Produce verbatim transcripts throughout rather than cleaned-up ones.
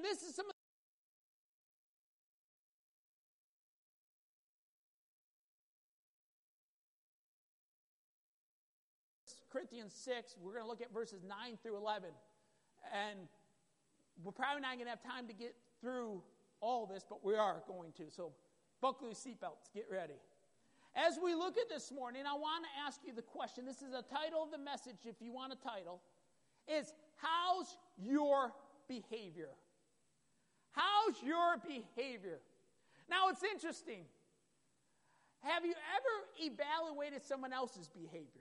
this is some of Corinthians six, we're going to look at verses nine through eleven. And we're probably not going to have time to get through all this, but we are going to. So buckle your seatbelts, get ready. As we look at this morning, I want to ask you the question. This is the title of the message, if you want a title, is how's your behavior? How's your behavior? Now, it's interesting. Have you ever evaluated someone else's behavior?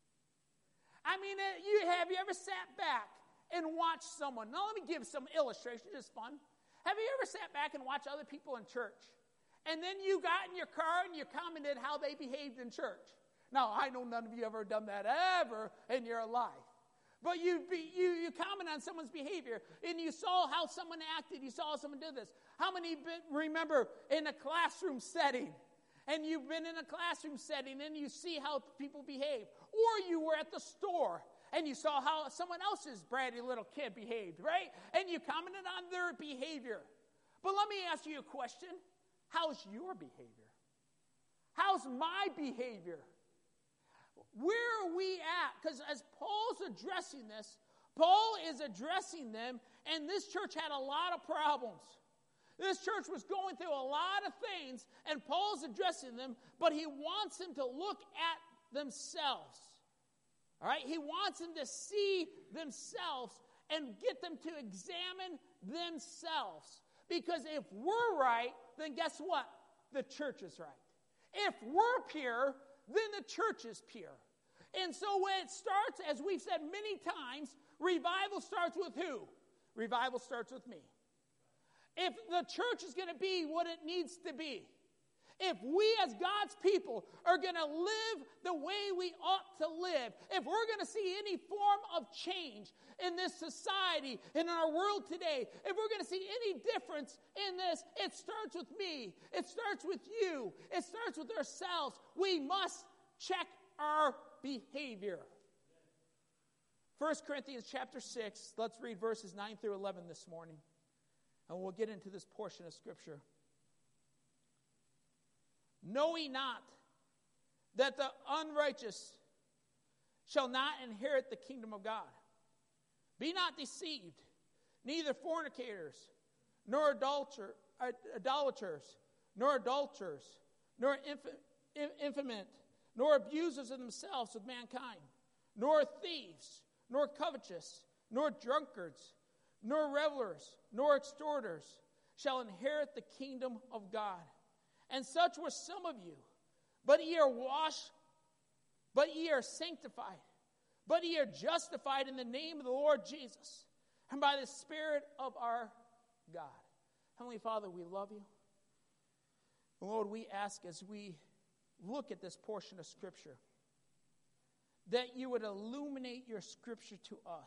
I mean, you have you ever sat back and watched someone? Now, let me give some illustration, just fun. Have you ever sat back and watched other people in church? And then you got in your car and you commented how they behaved in church. Now, I know none of you ever done that ever in your life. But you, be, you, you comment on someone's behavior, and you saw how someone acted. You saw someone do this. How many remember in a classroom setting? And you've been in a classroom setting, and you see how people behave. Or you were at the store, and you saw how someone else's bratty little kid behaved, right? And you commented on their behavior. But let me ask you a question. How's your behavior? How's my behavior? Where are we at? Because as Paul's addressing this, Paul is addressing them, and this church had a lot of problems. This church was going through a lot of things, and Paul's addressing them, but he wants them to look at themselves. All right? He wants them to see themselves and get them to examine themselves. Because if we're right, then guess what? The church is right. If we're pure, then the church is pure. And so when it starts, as we've said many times, revival starts with who? Revival starts with me. If the church is going to be what it needs to be, if we as God's people are going to live the way we ought to live, if we're going to see any form of change in this society, in our world today, if we're going to see any difference in this, it starts with me. It starts with you. It starts with ourselves. We must check our behavior. First Corinthians chapter six, let's read verses nine through eleven this morning. And we'll get into this portion of Scripture. Know ye not that the unrighteous shall not inherit the kingdom of God? Be not deceived, neither fornicators, nor adulter, idolaters, nor adulterers, nor infamous, nor abusers of themselves with mankind, nor thieves, nor covetous, nor drunkards, nor revelers, nor extorters shall inherit the kingdom of God. And such were some of you. But ye are washed, but ye are sanctified, but ye are justified in the name of the Lord Jesus, and by the Spirit of our God. Heavenly Father, we love you. Lord, we ask as we look at this portion of Scripture, that you would illuminate your Scripture to us.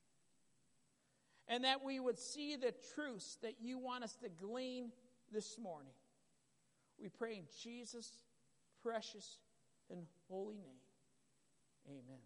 And that we would see the truths that you want us to glean this morning. We pray in Jesus' precious and holy name. Amen.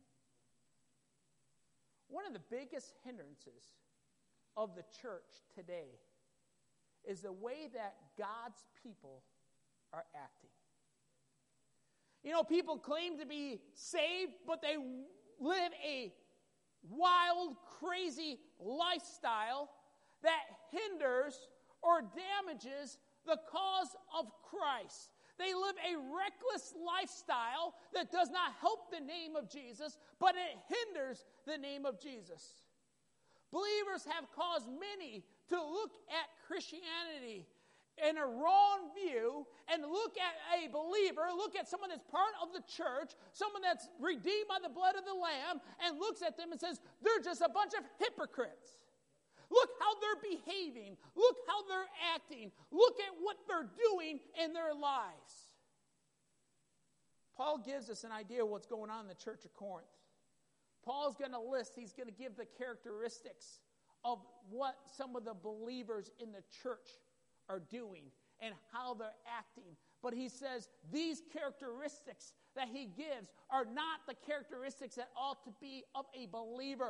One of the biggest hindrances of the church today is the way that God's people are acting. You know, people claim to be saved, but they live a wild, crazy lifestyle that hinders or damages the cause of Christ. They live a reckless lifestyle that does not help the name of Jesus, but it hinders the name of Jesus. Believers have caused many to look at Christianity in a wrong view and look at a believer, look at someone that's part of the church, someone that's redeemed by the blood of the Lamb, and looks at them and says, they're just a bunch of hypocrites. Look how they're behaving. Look how they're acting. Look at what they're doing in their lives. Paul gives us an idea of what's going on in the church of Corinth. Paul's going to list, he's going to give the characteristics of what some of the believers in the church are doing and how they're acting. But he says these characteristics that he gives are not the characteristics that ought to be of a believer.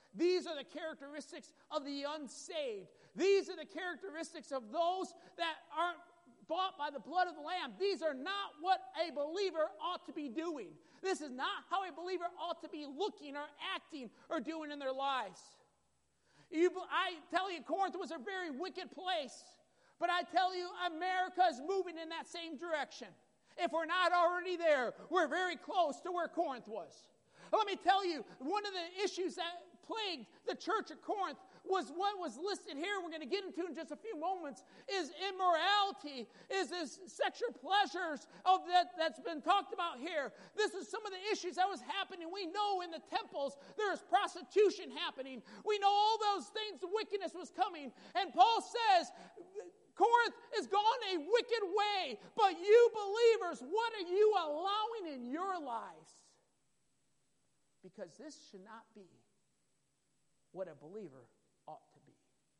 These are the characteristics of the unsaved. These are the characteristics of those that aren't bought by the blood of the Lamb. These are not what a believer ought to be doing. This is not how a believer ought to be looking or acting or doing in their lives. You, I tell you, Corinth was a very wicked place. But I tell you, America is moving in that same direction. If we're not already there, we're very close to where Corinth was. Let me tell you, one of the issues that plagued the church of Corinth was what was listed here, we're going to get into in just a few moments, is immorality, is this sexual pleasures of that, that's been talked about here. This is some of the issues that was happening. We know in the temples there is prostitution happening. We know all those things, the wickedness was coming. And Paul says, Corinth has gone a wicked way, but you believers, what are you allowing in your lives? Because this should not be what a believer ought to be.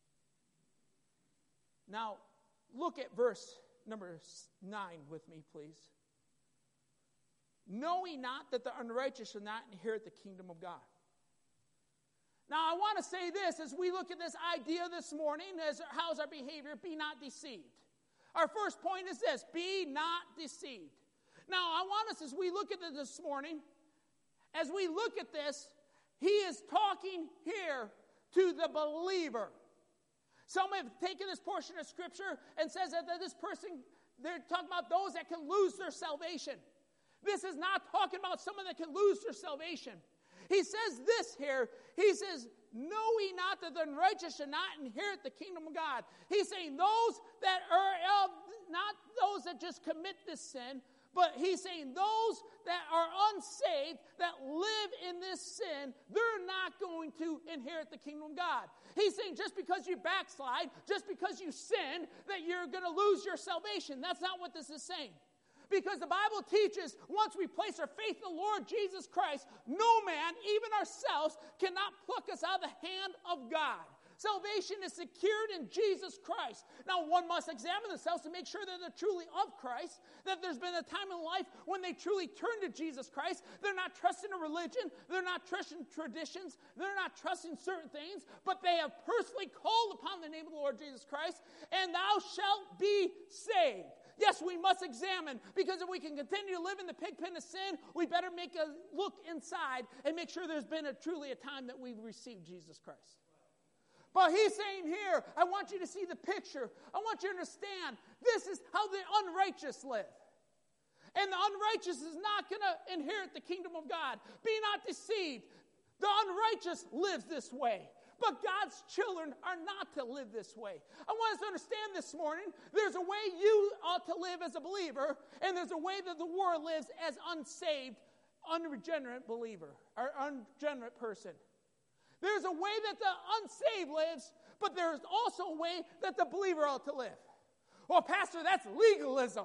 Now, look at verse number nine with me, please. Knowing not that the unrighteous shall not inherit the kingdom of God. Now, I want to say this as we look at this idea this morning, as how's our behavior? Be not deceived. Our first point is this: be not deceived. Now, I want us, as we look at this this morning, as we look at this, he is talking here to the believer. Some have taken this portion of Scripture and says that this person, they're talking about those that can lose their salvation. This is not talking about someone that can lose their salvation. He says this here. He says, know ye not that the unrighteous shall not inherit the kingdom of God. He's saying those that are, uh, not those that just commit this sin, but he's saying those that are unsaved, that live in this sin, they're not going to inherit the kingdom of God. He's saying just because you backslide, just because you sin, that you're going to lose your salvation. That's not what this is saying. Because the Bible teaches once we place our faith in the Lord Jesus Christ, no man, even ourselves, cannot pluck us out of the hand of God. Salvation is secured in Jesus Christ. Now, one must examine themselves to make sure that they're truly of Christ, that there's been a time in life when they truly turn to Jesus Christ. They're not trusting a religion. They're not trusting traditions. They're not trusting certain things, but they have personally called upon the name of the Lord Jesus Christ, and thou shalt be saved. Yes, we must examine, because if we can continue to live in the pig pen of sin, we better make a look inside and make sure there's been a, truly a time that we've received Jesus Christ. But he's saying here, I want you to see the picture. I want you to understand, this is how the unrighteous live. And the unrighteous is not going to inherit the kingdom of God. Be not deceived. The unrighteous lives this way. But God's children are not to live this way. I want us to understand this morning, there's a way you ought to live as a believer, and there's a way that the world lives as unsaved, unregenerate believer, or unregenerate person. There's a way that the unsaved lives, but there's also a way that the believer ought to live. Well, Pastor, that's legalism.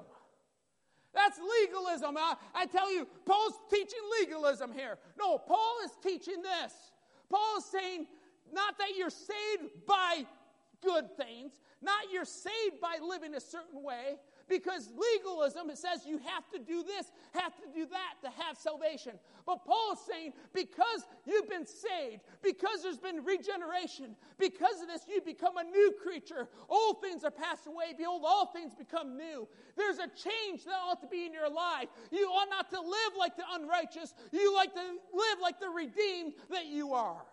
That's legalism. I, I tell you, Paul's teaching legalism here. No, Paul is teaching this. Paul is saying, not that you're saved by good things, not you're saved by living a certain way, because legalism, it says you have to do this, have to do that to have salvation. But Paul is saying, because you've been saved, because there's been regeneration, because of this you become a new creature. Old things are passed away. Behold, all things become new. There's a change that ought to be in your life. You ought not to live like the unrighteous. You like to live like the redeemed that you are.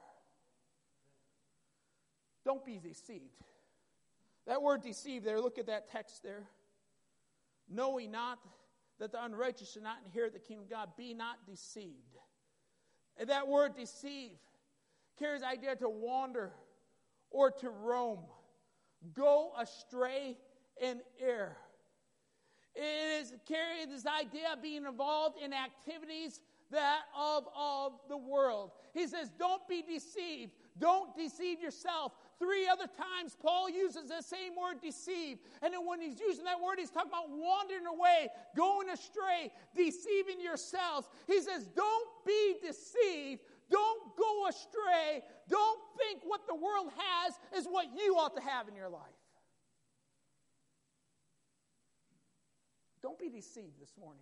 Don't be deceived. That word deceived there, look at that text there. Know ye not that the unrighteous shall not inherit the kingdom of God? Be not deceived. And that word deceive carries the idea to wander or to roam, go astray and err. It is carrying this idea of being involved in activities that of, of the world. He says, don't be deceived. Don't deceive yourself. Three other times Paul uses the same word, deceive. And then when he's using that word, he's talking about wandering away, going astray, deceiving yourselves. He says, don't be deceived. Don't go astray. Don't think what the world has is what you ought to have in your life. Don't be deceived this morning.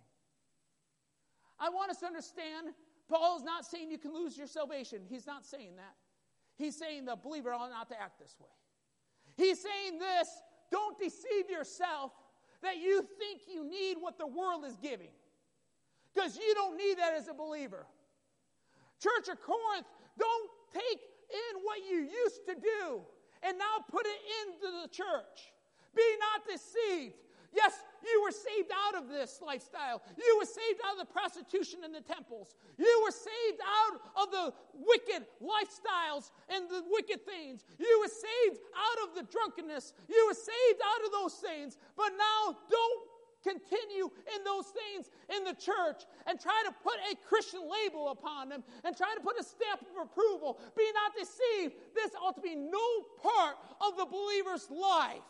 I want us to understand, Paul is not saying you can lose your salvation. He's not saying that. He's saying the believer ought not to act this way. He's saying this, don't deceive yourself that you think you need what the world is giving. Because you don't need that as a believer. Church of Corinth, don't take in what you used to do and now put it into the church. Be not deceived. Yes, you were saved out of this lifestyle. You were saved out of the prostitution in the temples. You were saved out of the wicked lifestyles and the wicked things. You were saved out of the drunkenness. You were saved out of those things. But now don't continue in those things in the church and try to put a Christian label upon them and try to put a stamp of approval. Be not deceived. This ought to be no part of the believer's life.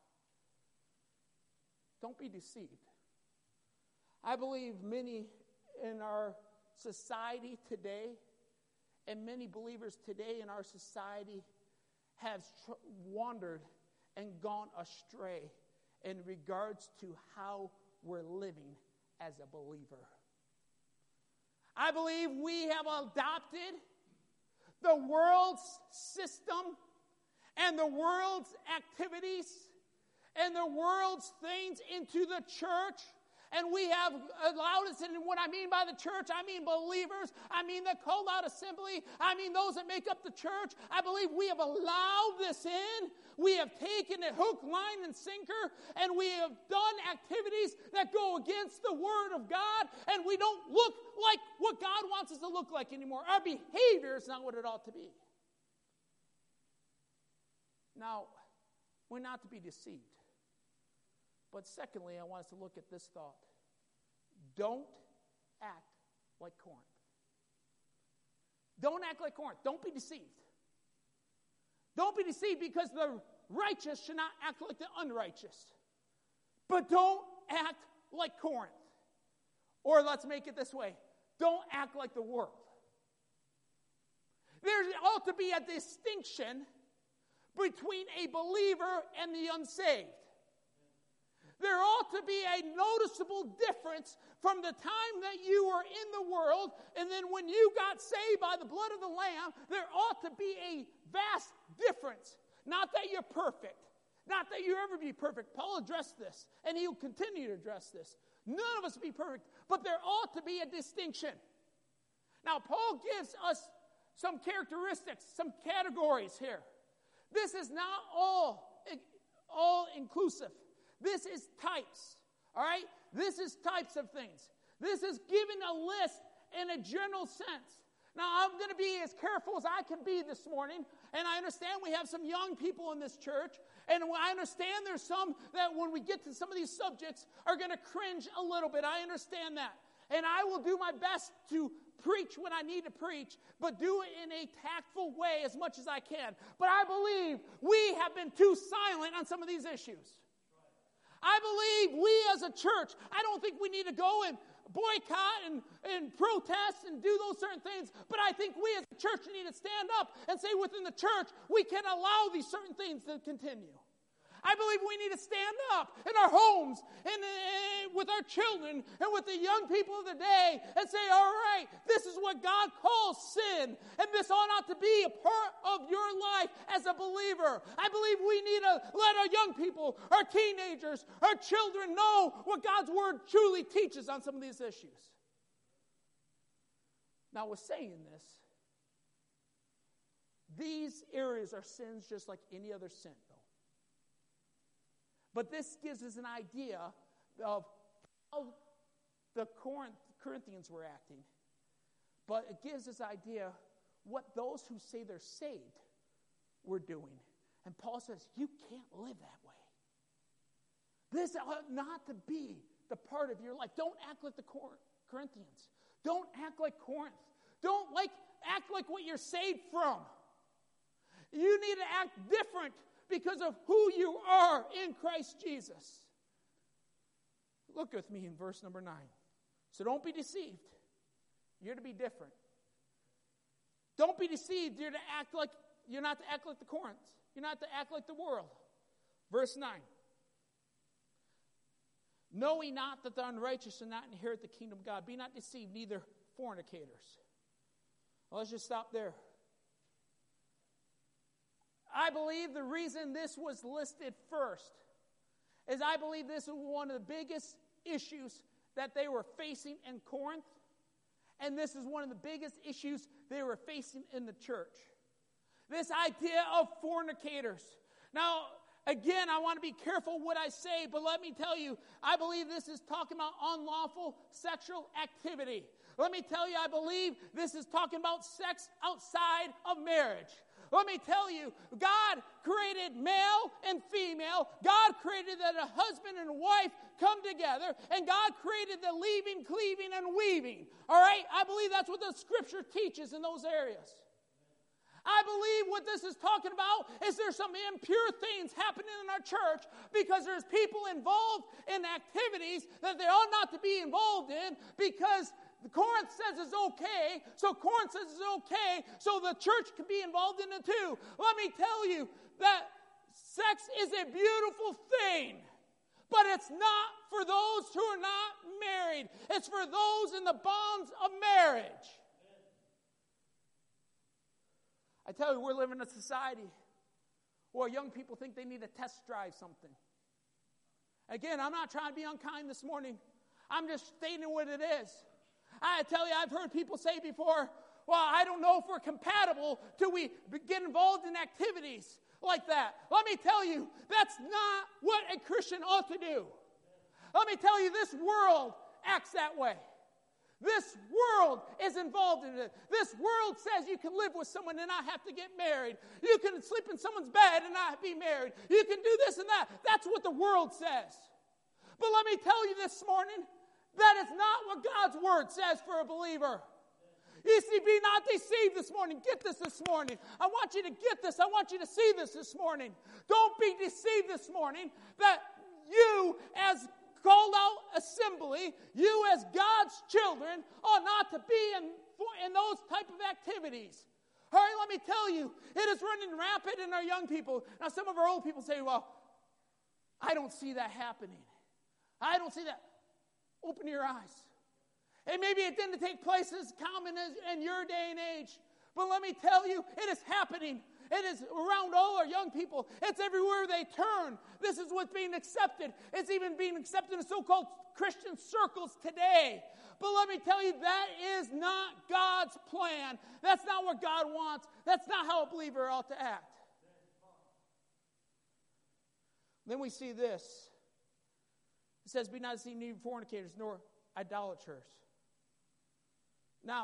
Don't be deceived. I believe many in our society today and many believers today in our society have tr- wandered and gone astray in regards to how we're living as a believer. I believe we have adopted the world's system and the world's activities and the world's things into the church, and we have allowed us, and what I mean by the church, I mean believers, I mean the called out assembly, I mean those that make up the church. I believe we have allowed this in. We have taken it hook, line, and sinker, and we have done activities that go against the Word of God, and we don't look like what God wants us to look like anymore. Our behavior is not what it ought to be. Now, we're not to be deceived. But secondly, I want us to look at this thought. Don't act like Corinth. Don't act like Corinth. Don't be deceived. Don't be deceived because the righteous should not act like the unrighteous. But don't act like Corinth. Or let's make it this way. Don't act like the world. There ought to be a distinction between a believer and the unsaved. There ought to be a noticeable difference from the time that you were in the world and then when you got saved by the blood of the Lamb. There ought to be a vast difference. Not that you're perfect. Not that you ever be perfect. Paul addressed this, and he'll continue to address this. None of us be perfect, but there ought to be a distinction. Now, Paul gives us some characteristics, some categories here. This is not all, all inclusive. This is types, all right? This is types of things. This is giving a list in a general sense. Now, I'm going to be as careful as I can be this morning, and I understand we have some young people in this church, and I understand there's some that when we get to some of these subjects are going to cringe a little bit. I understand that. And I will do my best to preach when I need to preach, but do it in a tactful way as much as I can. But I believe we have been too silent on some of these issues. I believe we as a church, I don't think we need to go and boycott and, and protest and do those certain things, but I think we as a church need to stand up and say within the church, we can allow these certain things to continue. I believe we need to stand up in our homes and uh, with our children and with the young people of the day and say, all right, this is what God calls sin, and this ought not to be a part of your life as a believer. I believe we need to let our young people, our teenagers, our children know what God's Word truly teaches on some of these issues. Now, with saying this, these areas are sins just like any other sin. But this gives us an idea of how the Corinth, Corinthians were acting. But it gives us an idea what those who say they're saved were doing. And Paul says, you can't live that way. This ought not to be the part of your life. Don't act like the Corinthians. Don't act like Corinth. Don't like act like what you're saved from. You need to act different because of who you are in Christ Jesus. Look with me in verse number nine. So don't be deceived. You're to be different. Don't be deceived. You're to act like you're not to act like the Corinth. You're not to act like the world. Verse nine. Know ye not that the unrighteous shall not inherit the kingdom of God? Be not deceived, neither fornicators. Well, let's just stop there. I believe the reason this was listed first is I believe this was one of the biggest issues that they were facing in Corinth, and this is one of the biggest issues they were facing in the church. This idea of fornicators. Now, again, I want to be careful what I say, but let me tell you, I believe this is talking about unlawful sexual activity. Let me tell you, I believe this is talking about sex outside of marriage. Let me tell you, God created male and female. God created that a husband and a wife come together. And God created the leaving, cleaving, and weaving. All right? I believe that's what the Scripture teaches in those areas. I believe what this is talking about is there's some impure things happening in our church because there's people involved in activities that they ought not to be involved in because Corinth says it's okay, so Corinth says it's okay, so the church can be involved in it too. Let me tell you that sex is a beautiful thing, but it's not for those who are not married. It's for those in the bonds of marriage. I tell you, we're living in a society where young people think they need to test drive something. Again, I'm not trying to be unkind this morning. I'm just stating what it is. I tell you, I've heard people say before, well, I don't know if we're compatible till we get involved in activities like that. Let me tell you, that's not what a Christian ought to do. Let me tell you, this world acts that way. This world is involved in it. This world says you can live with someone and not have to get married. You can sleep in someone's bed and not be married. You can do this and that. That's what the world says. But let me tell you this morning, that is not what God's word says for a believer. You see, be not deceived this morning. Get this this morning. I want you to get this. I want you to see this this morning. Don't be deceived this morning that you as called out assembly, you as God's children ought not to be in, in those type of activities. All right, let me tell you, it is running rampant in our young people. Now, some of our old people say, well, I don't see that happening. I don't see that. Open your eyes. And maybe it didn't take place as common as in your day and age. But let me tell you, it is happening. It is around all our young people. It's everywhere they turn. This is what's being accepted. It's even being accepted in so-called Christian circles today. But let me tell you, that is not God's plan. That's not what God wants. That's not how a believer ought to act. Then we see this. It says, be not deceived, neither fornicators, nor idolaters. Now,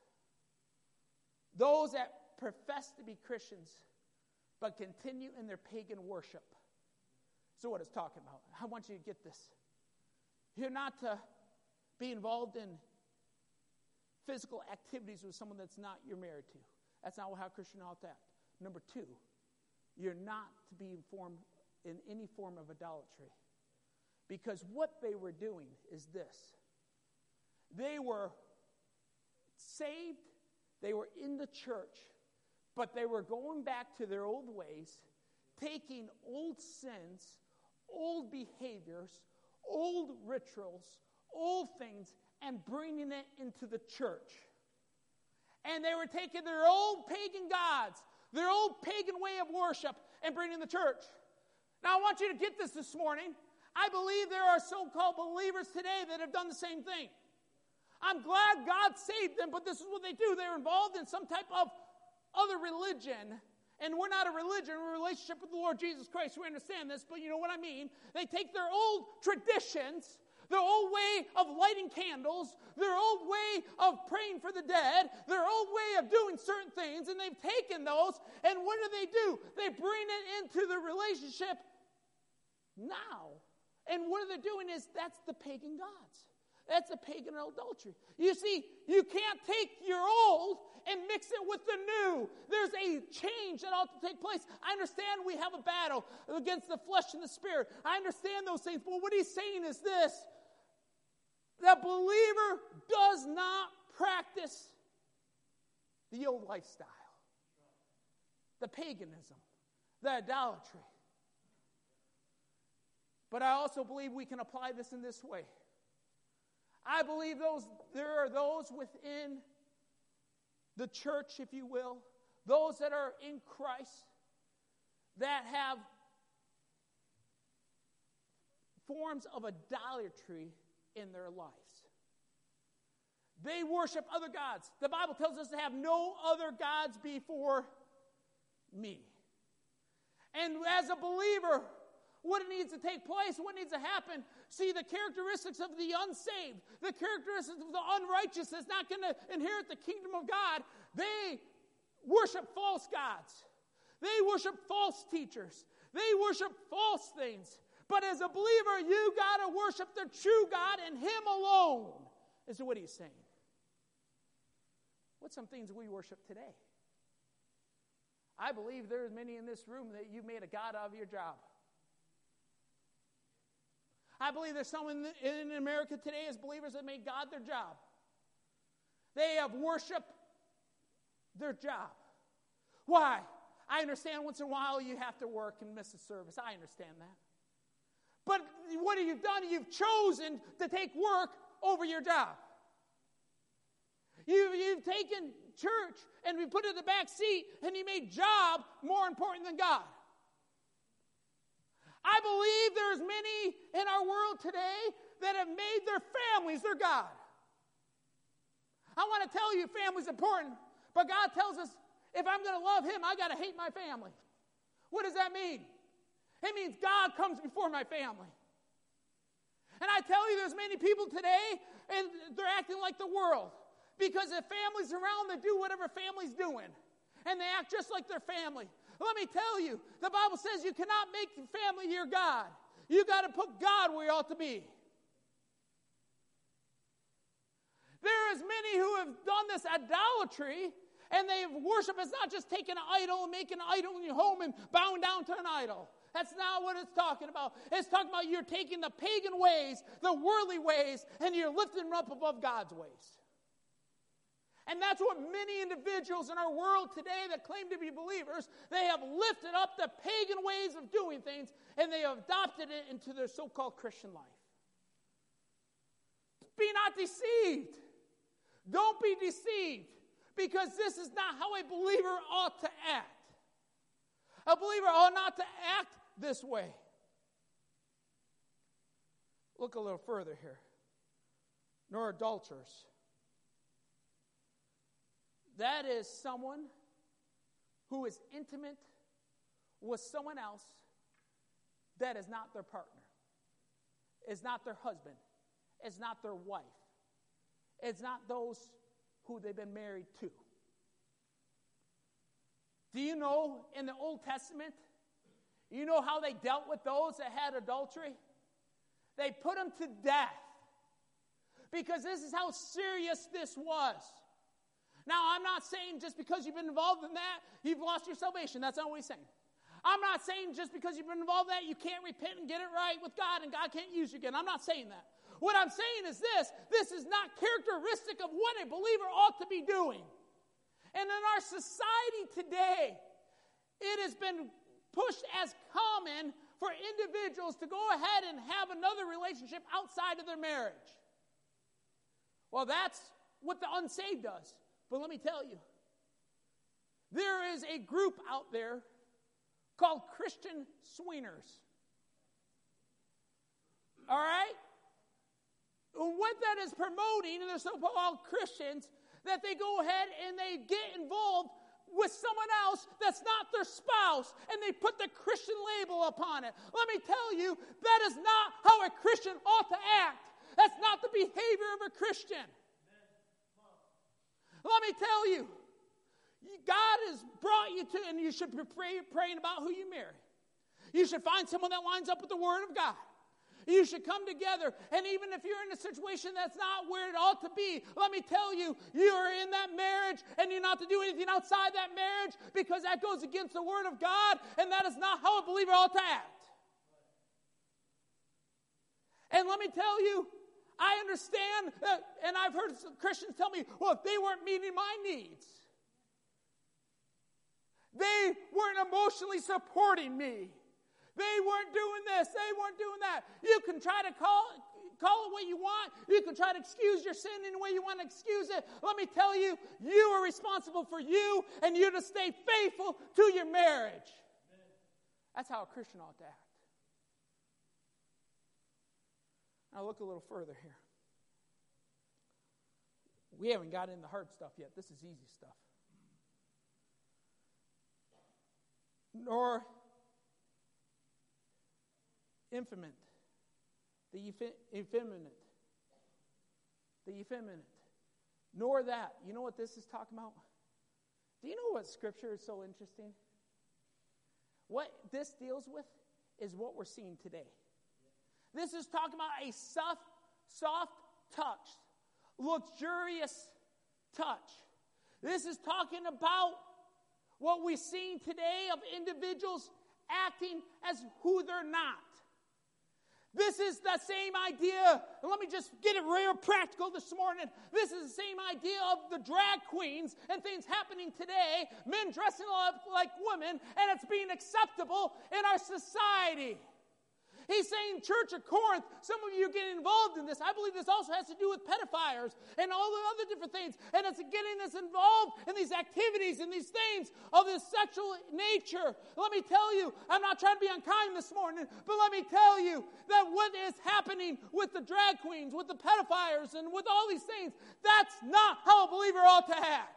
those that profess to be Christians, but continue in their pagan worship. So what it's talking about. I want you to get this. You're not to be involved in physical activities with someone that's not you're married to. That's not how Christian ought to act. Number two, you're not to be informed in any form of idolatry. Because what they were doing is this. They were saved, they were in the church, but they were going back to their old ways, taking old sins, old behaviors, old rituals, old things, and bringing it into the church. And they were taking their old pagan gods, their old pagan way of worship, and bringing it in the church. Now I want you to get this this morning. I believe there are so-called believers today that have done the same thing. I'm glad God saved them, but this is what they do. They're involved in some type of other religion. And we're not a religion, we're a relationship with the Lord Jesus Christ. We understand this, but you know what I mean. They take their old traditions, their old way of lighting candles, their old way of praying for the dead, their old way of doing certain things, and they've taken those, and what do they do? They bring it into the relationship now. And what they're doing is, that's the pagan gods. That's a pagan adultery. You see, you can't take your old and mix it with the new. There's a change that ought to take place. I understand we have a battle against the flesh and the spirit. I understand those things. But what he's saying is this. The believer does not practice the old lifestyle. The paganism. The idolatry. But I also believe we can apply this in this way. I believe those there are those within the church, if you will, those that are in Christ, that have forms of idolatry in their lives. They worship other gods. The Bible tells us to have no other gods before me. And as a believer, what needs to take place, what needs to happen, see the characteristics of the unsaved, the characteristics of the unrighteous that's not going to inherit the kingdom of God. They worship false gods. They worship false teachers. They worship false things. But as a believer, you got to worship the true God and Him alone, is what he's saying. What's some things we worship today? I believe there's many in this room that you've made a God out of your job. I believe there's someone in America today as believers that made God their job. They have worshiped their job. Why? I understand once in a while you have to work and miss a service. I understand that. But what have you done? You've chosen to take work over your job. You, you've taken church and we put it in the back seat and you made job more important than God. I believe there's many in our world today that have made their families their God. I want to tell you family's important, but God tells us if I'm going to love Him, I got to hate my family. What does that mean? It means God comes before my family. And I tell you there's many people today and they're acting like the world. Because if families around that do whatever family's doing, and they act just like their family. Let me tell you, the Bible says you cannot make family your God. You got to put God where you ought to be. There is many who have done this idolatry, and they've worshiped. It's not just taking an idol and making an idol in your home and bowing down to an idol. That's not what it's talking about. It's talking about you're taking the pagan ways, the worldly ways, and you're lifting them up above God's ways. And that's what many individuals in our world today that claim to be believers, they have lifted up the pagan ways of doing things, and they have adopted it into their so-called Christian life. Be not deceived. Don't be deceived, because this is not how a believer ought to act. A believer ought not to act this way. Look a little further here. Nor adulterers. That is someone who is intimate with someone else that is not their partner, is not their husband, is not their wife, is not those who they've been married to. Do you know in the Old Testament, you know how they dealt with those that had adultery? They put them to death because this is how serious this was. Now, I'm not saying just because you've been involved in that, you've lost your salvation. That's not what he's saying. I'm not saying just because you've been involved in that, you can't repent and get it right with God and God can't use you again. I'm not saying that. What I'm saying is this. This is not characteristic of what a believer ought to be doing. And in our society today, it has been pushed as common for individuals to go ahead and have another relationship outside of their marriage. Well, that's what the unsaved does. But let me tell you, there is a group out there called Christian swingers. All right? What that is promoting, and they're so-called Christians, that they go ahead and they get involved with someone else that's not their spouse, and they put the Christian label upon it. Let me tell you, that is not how a Christian ought to act. That's not the behavior of a Christian. Let me tell you, God has brought you to, and you should be pray, praying about who you marry. You should find someone that lines up with the Word of God. You should come together, and even if you're in a situation that's not where it ought to be, let me tell you, you are in that marriage, and you're not to do anything outside that marriage because that goes against the Word of God, and that is not how a believer ought to act. And let me tell you, I understand, that, and I've heard Christians tell me, well, if they weren't meeting my needs, they weren't emotionally supporting me, they weren't doing this, they weren't doing that. You can try to call, call it what you want. You can try to excuse your sin any way you want to excuse it. Let me tell you, you are responsible for you, and you're to stay faithful to your marriage. That's how a Christian ought to act. Now look a little further here. We haven't got into the hard stuff yet. This is easy stuff. Nor effeminate, the effeminate, the effeminate, nor that. You know what this is talking about? Do you know what Scripture is so interesting? What this deals with is what we're seeing today. This is talking about a soft, soft touch, luxurious touch. This is talking about what we're seeing today of individuals acting as who they're not. This is the same idea, and let me just get it real practical this morning. This is the same idea of the drag queens and things happening today, men dressing up like women, and it's being acceptable in our society. He's saying, Church of Corinth, some of you get involved in this. I believe this also has to do with pedophiles and all the other different things. And it's getting us involved in these activities and these things of this sexual nature. Let me tell you, I'm not trying to be unkind this morning, but let me tell you that what is happening with the drag queens, with the pedophiles, and with all these things, that's not how a believer ought to act.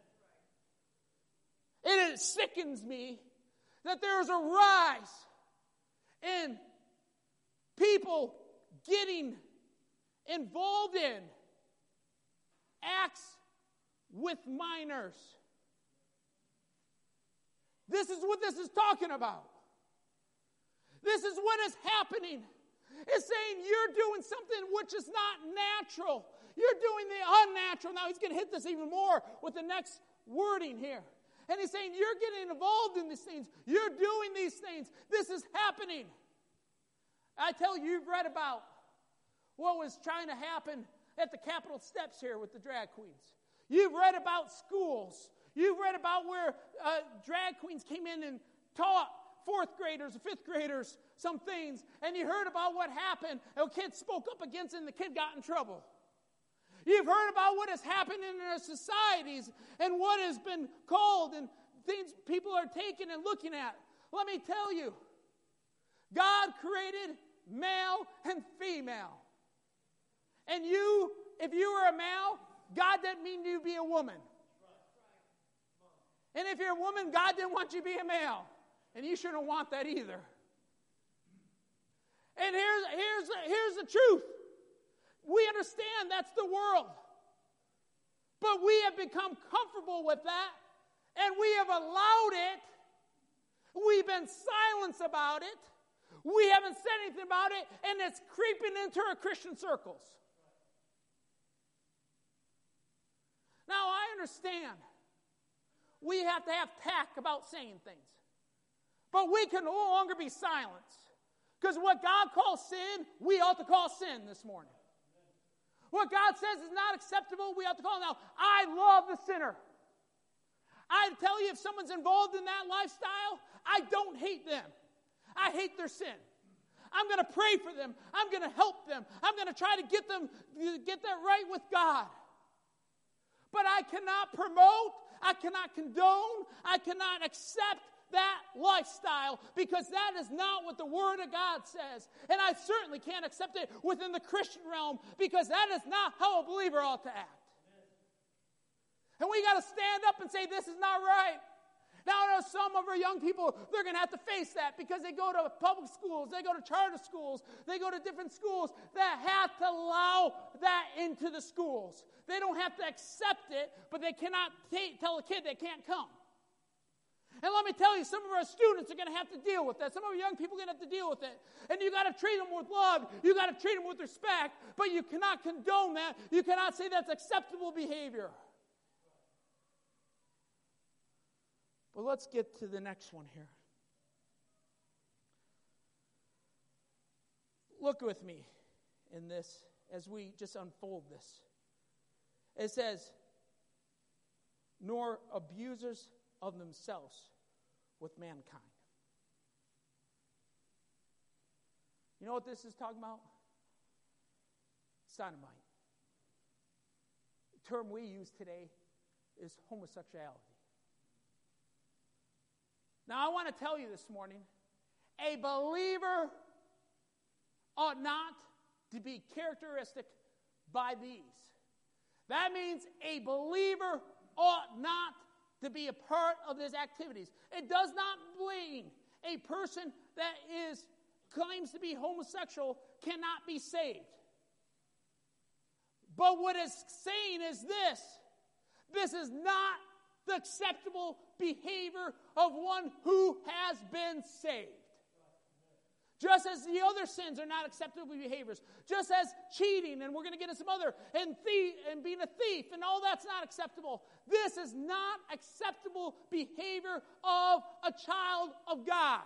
And it sickens me that there is a rise in people getting involved in acts with minors. This is what this is talking about. This is what is happening. It's saying you're doing something which is not natural. You're doing the unnatural. Now he's going to hit this even more with the next wording here. And he's saying you're getting involved in these things. You're doing these things. This is happening. I tell you, you've read about what was trying to happen at the Capitol steps here with the drag queens. You've read about schools. You've read about where uh, drag queens came in and taught fourth graders or fifth graders some things, and you heard about what happened. A kid spoke up against it, and the kid got in trouble. You've heard about what has happened in our societies and what has been called and things people are taking and looking at. Let me tell you, God created male and female. And you, if you were a male, God didn't mean you to be a woman. And if you're a woman, God didn't want you to be a male. And you shouldn't want that either. And here's, here's, here's the truth. We understand that's the world. But we have become comfortable with that. And we have allowed it. We've been silenced about it. We haven't said anything about it, and it's creeping into our Christian circles. Now, I understand we have to have tact about saying things. But we can no longer be silenced. Because what God calls sin, we ought to call sin this morning. What God says is not acceptable, we ought to call it. Now, I love the sinner. I tell you, if someone's involved in that lifestyle, I don't hate them. I hate their sin. I'm going to pray for them. I'm going to help them. I'm going to try to get them, get that right with God. But I cannot promote, I cannot condone, I cannot accept that lifestyle because that is not what the Word of God says. And I certainly can't accept it within the Christian realm because that is not how a believer ought to act. And we got to stand up and say, this is not right. Now, I know some of our young people, they're going to have to face that because they go to public schools, they go to charter schools, they go to different schools that have to allow that into the schools. They don't have to accept it, but they cannot t- tell a kid they can't come. And let me tell you, some of our students are going to have to deal with that. Some of our young people are going to have to deal with it. And you got to treat them with love. You got to treat them with respect, but you cannot condone that. You cannot say that's acceptable behavior. Well, let's get to the next one here. Look with me in this as we just unfold this. It says, nor abusers of themselves with mankind. You know what this is talking about? Sodomite. The term we use today is homosexuality. Now, I want to tell you this morning A believer ought not to be characteristic by these. That means a believer ought not to be a part of these activities. It does not mean a person that is claims to be homosexual cannot be saved. But what it's saying is this: this is not the acceptable behavior of one who has been saved. Just as the other sins are not acceptable behaviors, just as cheating, and we're going to get into some other, and thief, and being a thief, and all that's not acceptable. This is not acceptable behavior of a child of God.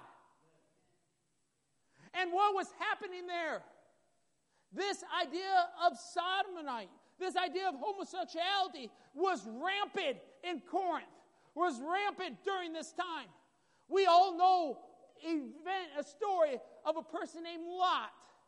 And what was happening there? This idea of sodomite, this idea of homosexuality was rampant in Corinth, was rampant during this time. We all know event, a story of a person named Lot.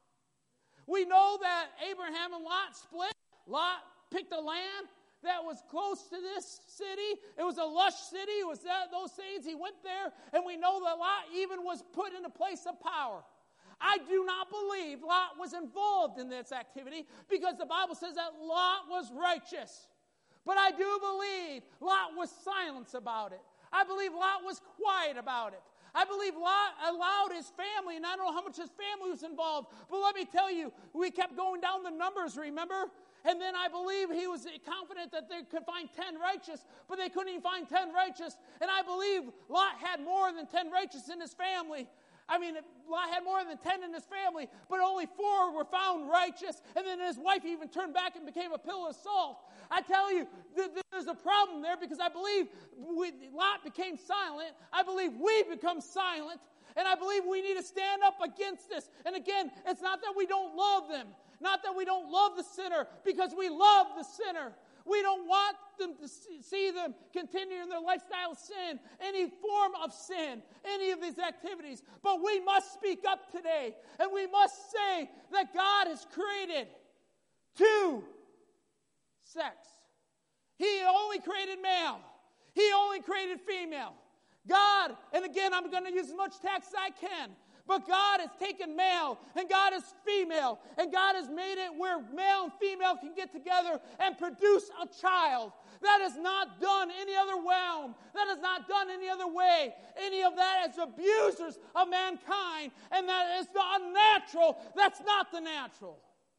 We know that Abraham and Lot split. Lot picked a land that was close to this city. It was a lush city. It was that, those things. He went there, and we know that Lot even was put in a place of power. I do not believe Lot was involved in this activity because the Bible says that Lot was righteous. But I do believe Lot was silent about it. I believe Lot was quiet about it. I believe Lot allowed his family, and I don't know how much his family was involved, but let me tell you, we kept going down the numbers, remember? And then I believe he was confident that they could find ten righteous, but they couldn't even find ten righteous. And I believe Lot had more than ten righteous in his family. I mean, Lot had more than ten in his family, but only four were found righteous. And then his wife even turned back and became a pillar of salt. I tell you, th- there's a problem there because I believe we, Lot became silent. I believe we become silent. And I believe we need to stand up against this. And again, it's not that we don't love them. Not that we don't love the sinner, because we love the sinner. We don't want them to see them continue in their lifestyle of sin, any form of sin, any of these activities. But we must speak up today, and we must say that God has created two sex. He only created male. He only created female. God, and again, I'm going to use as much text as I can, but God has taken male, and God is female, and God has made it where male and female can get together and produce a child. That is not done any other realm. That is not done any other way. Any of that is abusers of mankind, and that is the unnatural. That's not the natural.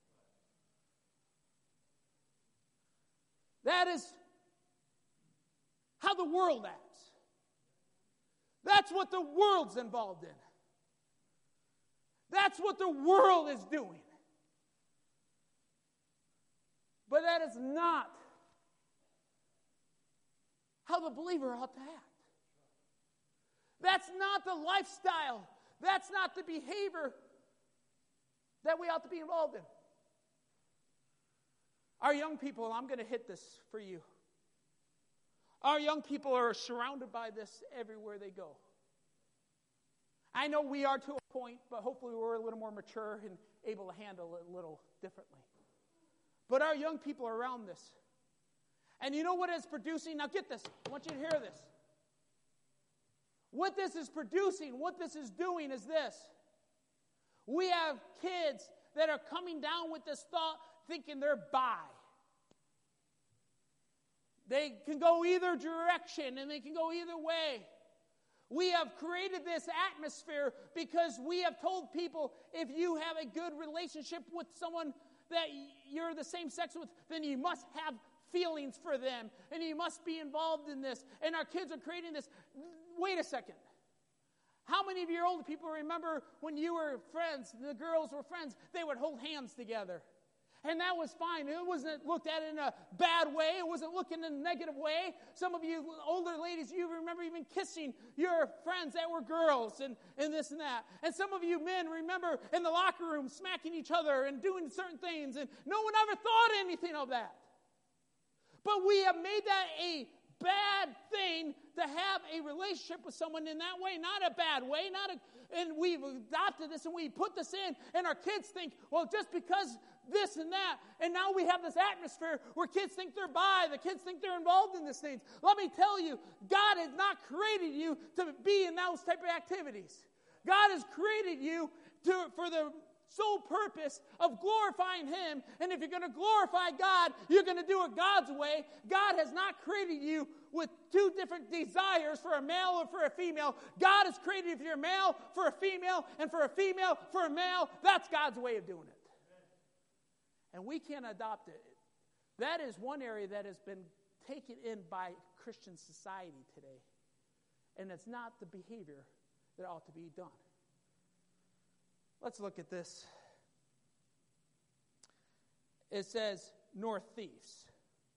That is how the world acts. That's what the world's involved in. That's what the world is doing. But that is not how the believer ought to act. That's not the lifestyle. That's not the behavior that we ought to be involved in. Our young people, I'm going to hit this for you. Our young people are surrounded by this everywhere they go. I know we are to a point, but hopefully we're a little more mature and able to handle it a little differently. But our young people are around this. And you know what it's producing? Now get this. I want you to hear this. What this is producing, what this is doing is this. We have kids that are coming down with this thought thinking they're bi. They can go either direction and they can go either way. We have created this atmosphere because we have told people if you have a good relationship with someone that you're the same sex with, then you must have feelings for them and you must be involved in this. And our kids are creating this. Wait a second. How many of your older people remember when you were friends, the girls were friends, they would hold hands together? And that was fine. It wasn't looked at in a bad way. It wasn't looked in a negative way. Some of you older ladies, you remember even kissing your friends that were girls and, and this and that. And some of you men remember in the locker room smacking each other and doing certain things. And no one ever thought anything of that. But we have made that a bad thing to have a relationship with someone in that way. Not a bad way. Not a, and we've adopted this and we put this in. And our kids think, well, just because this and that, and now we have this atmosphere where kids think they're bi, the kids think they're involved in these things. Let me tell you, God has not created you to be in those type of activities. God has created you to, for the sole purpose of glorifying Him. And if you're going to glorify God, you're going to do it God's way. God has not created you with two different desires for a male or for a female. God has created you for a male, for a female, and for a female, for a male. That's God's way of doing it. And we can't adopt it. That is one area that has been taken in by Christian society today. And it's not the behavior that ought to be done. Let's look at this. It says, nor thieves.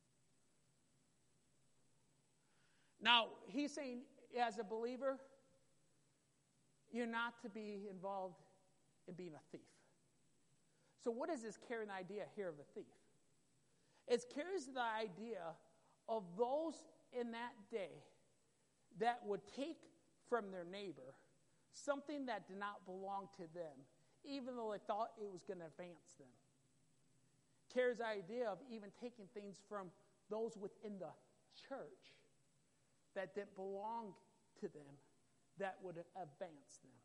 Now, he's saying, as a believer, you're not to be involved in being a thief. So what is this carrying idea here of a thief? It carries the idea of those in that day that would take from their neighbor something that did not belong to them, even though they thought it was going to advance them. Carries the idea of even taking things from those within the church that didn't belong to them, that would advance them.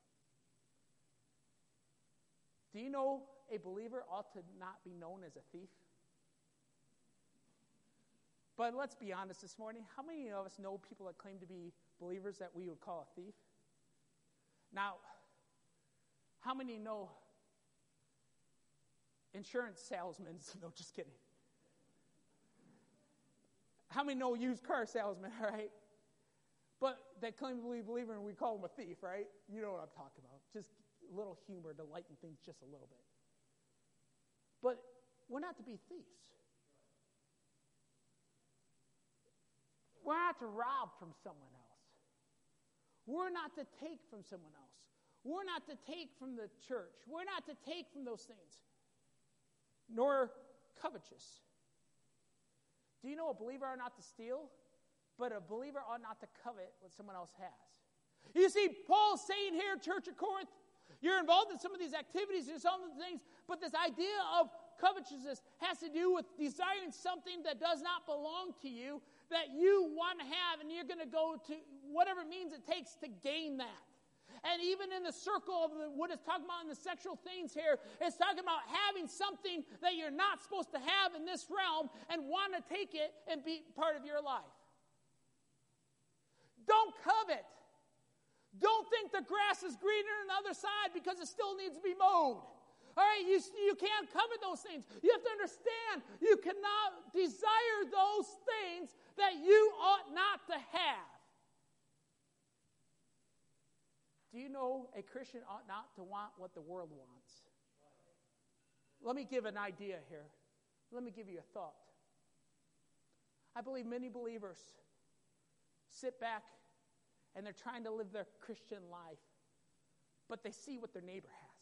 Do you know a believer ought to not be known as a thief? But let's be honest this morning. How many of us know people that claim to be believers that we would call a thief? Now, how many know insurance salesmen? No, just kidding. How many know used car salesmen, right? But they claim to be a believer and we call them a thief, right? You know what I'm talking about. Just a little humor to lighten things just a little bit. But we're not to be thieves. We're not to rob from someone else. We're not to take from someone else. We're not to take from the church. We're not to take from those things. Nor covetous. Do you know a believer ought not to steal? But a believer ought not to covet what someone else has. You see, Paul's saying here, Church of Corinth, you're involved in some of these activities and some of the things, but this idea of covetousness has to do with desiring something that does not belong to you, that you want to have, and you're going to go to whatever means it takes to gain that. And even in the circle of the, what it's talking about in the sexual things here, it's talking about having something that you're not supposed to have in this realm and want to take it and be part of your life. Don't covet. Don't think the grass is greener on the other side because it still needs to be mowed. All right, you, you can't covet those things. You have to understand you cannot desire those things that you ought not to have. Do you know a Christian ought not to want what the world wants? Let me give an idea here. Let me give you a thought. I believe many believers sit back and they're trying to live their Christian life, but they see what their neighbor has.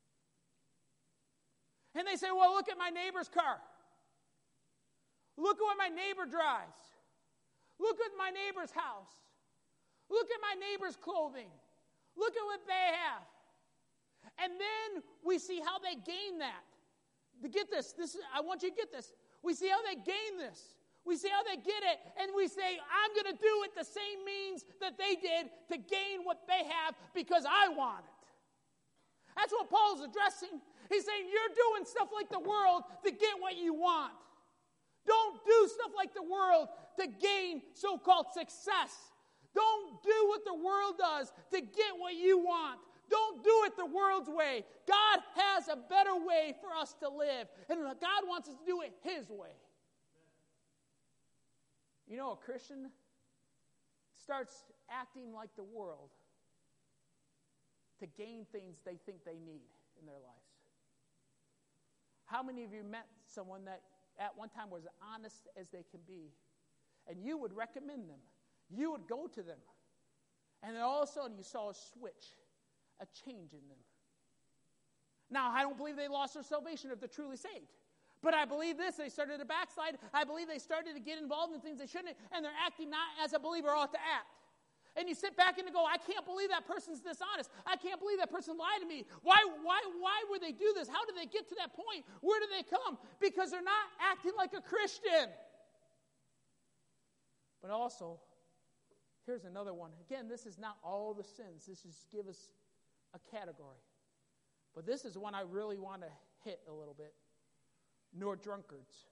And they say, well, look at my neighbor's car. Look at what my neighbor drives. Look at my neighbor's house. Look at my neighbor's clothing. Look at what they have. And then we see how they gain that. To get this, this is, I want you to get this. We see how they gain this. We see how they get it, and we say, I'm going to do it the same means that they did to gain what they have because I want it. That's what Paul's addressing. He's saying, you're doing stuff like the world to get what you want. Don't do stuff like the world to gain so-called success. Don't do what the world does to get what you want. Don't do it the world's way. God has a better way for us to live, and God wants us to do it His way. You know, a Christian starts acting like the world to gain things they think they need in their lives. How many of you met someone that at one time was honest as they can be, and you would recommend them? You would go to them, and then all of a sudden you saw a switch, a change in them. Now, I don't believe they lost their salvation if they're truly saved. But I believe this, they started to backslide. I believe they started to get involved in things they shouldn't, and they're acting not as a believer ought to act. And you sit back and you go, I can't believe that person's dishonest. I can't believe that person lied to me. Why, why, why would they do this? How did they get to that point? Where did they come? Because they're not acting like a Christian. But also, here's another one. Again, this is not all the sins. This is give us a category. But this is one I really want to hit a little bit. Nor drunkards.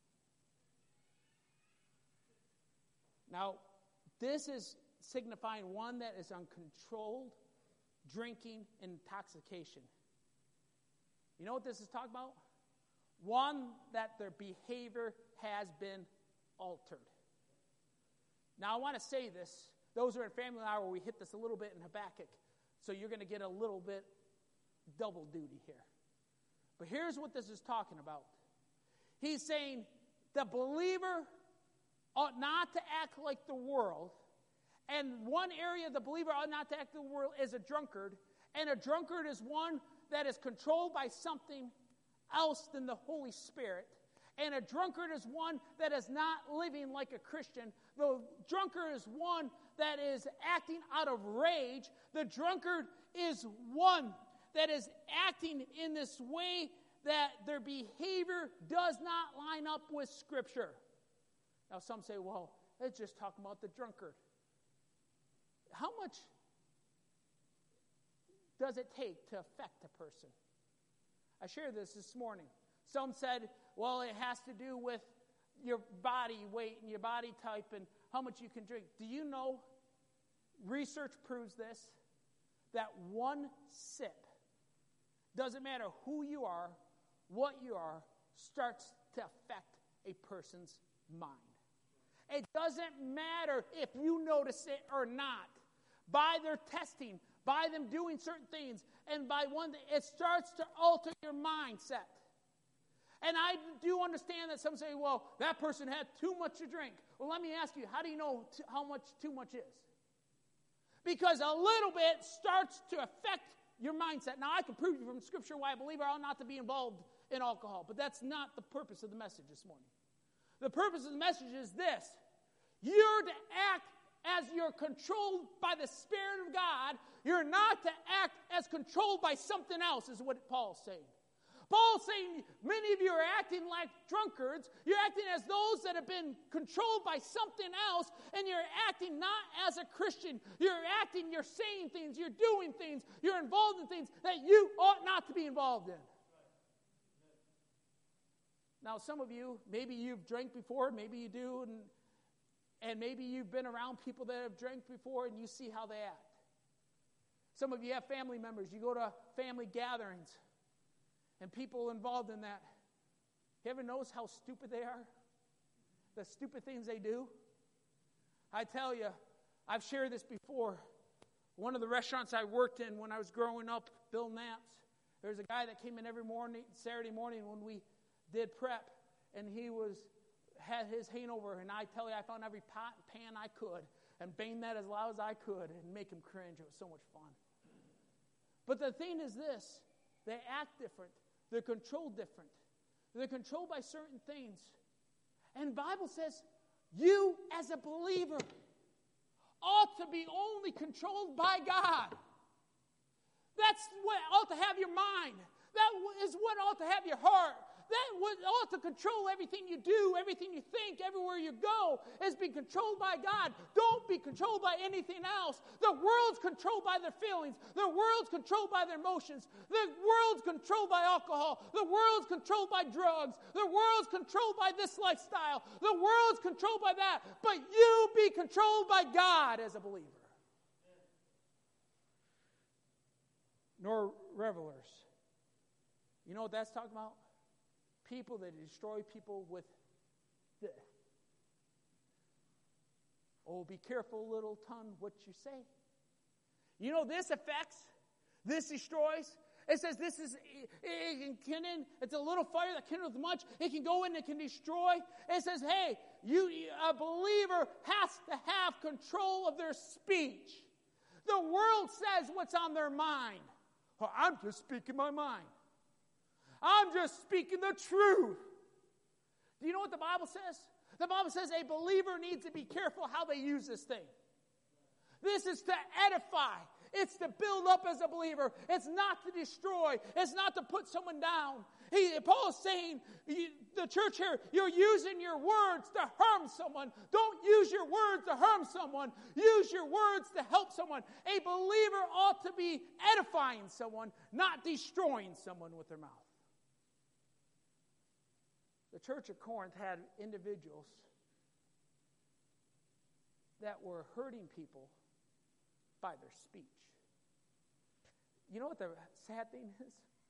Now, this is signifying one that is uncontrolled drinking and intoxication. You know what this is talking about? One that their behavior has been altered. Now, I want to say this. Those who are in family hour, we hit this a little bit in Habakkuk. So you're going to get a little bit double duty here. But here's what this is talking about. He's saying the believer ought not to act like the world. And one area the believer ought not to act like the world is a drunkard. And a drunkard is one that is controlled by something else than the Holy Spirit. And a drunkard is one that is not living like a Christian. The drunkard is one that is acting out of rage. The drunkard is one that is acting in this way that their behavior does not line up with Scripture. Now some say, well, it's just talking about the drunkard. How much does it take to affect a person? I shared this this morning. Some said, well, it has to do with your body weight and your body type and how much you can drink. Do you know, research proves this, that one sip, doesn't matter who you are, what you are, starts to affect a person's mind. It doesn't matter if you notice it or not. By their testing, by them doing certain things, and by one thing, it starts to alter your mindset. And I do understand that some say, well, that person had too much to drink. Well, let me ask you, how do you know t- how much too much is? Because a little bit starts to affect your mindset. Now, I can prove you from Scripture why I believe I ought not to be involved in alcohol, but that's not the purpose of the message this morning. The purpose of the message is this. You're to act as you're controlled by the Spirit of God. You're not to act as controlled by something else, is what Paul's saying. Paul's saying many of you are acting like drunkards. You're acting as those that have been controlled by something else, and you're acting not as a Christian. You're acting, you're saying things, you're doing things, you're involved in things that you ought not to be involved in. Now, some of you, maybe you've drank before, maybe you do, and, and maybe you've been around people that have drank before, and you see how they act. Some of you have family members. You go to family gatherings, and people involved in that, you ever notice how stupid they are? The stupid things they do? I tell you, I've shared this before. One of the restaurants I worked in when I was growing up, Bill Knapp's, there was a guy that came in every morning, Saturday morning when we did prep, and he was had his hangover, and I tell you, I found every pot and pan I could and banged that as loud as I could and make him cringe. It was so much fun. But the thing is this, they act different. They're controlled different. They're controlled by certain things. And the Bible says, you as a believer ought to be only controlled by God. That's what ought to have your mind. That is what ought to have your heart. That ought to control everything you do, everything you think, everywhere you go, is being controlled by God. Don't be controlled by anything else. The world's controlled by their feelings. The world's controlled by their emotions. The world's controlled by alcohol. The world's controlled by drugs. The world's controlled by this lifestyle. The world's controlled by that. But you be controlled by God as a believer. Nor revelers. You know what that's talking about? People that destroy people with this. Oh, be careful, little tongue, what you say. You know this affects, this destroys. It says this is, it, it can kindle, it's a little fire that kindles much. It can go in, it can destroy. It says, hey, you, a believer has to have control of their speech. The world says what's on their mind. Oh, I'm just speaking my mind. I'm just speaking the truth. Do you know what the Bible says? The Bible says a believer needs to be careful how they use this thing. This is to edify. It's to build up as a believer. It's not to destroy. It's not to put someone down. He, Paul is saying, the church here, you're using your words to harm someone. Don't use your words to harm someone. Use your words to help someone. A believer ought to be edifying someone, not destroying someone with their mouth. The church of Corinth had individuals that were hurting people by their speech. You know what the sad thing is?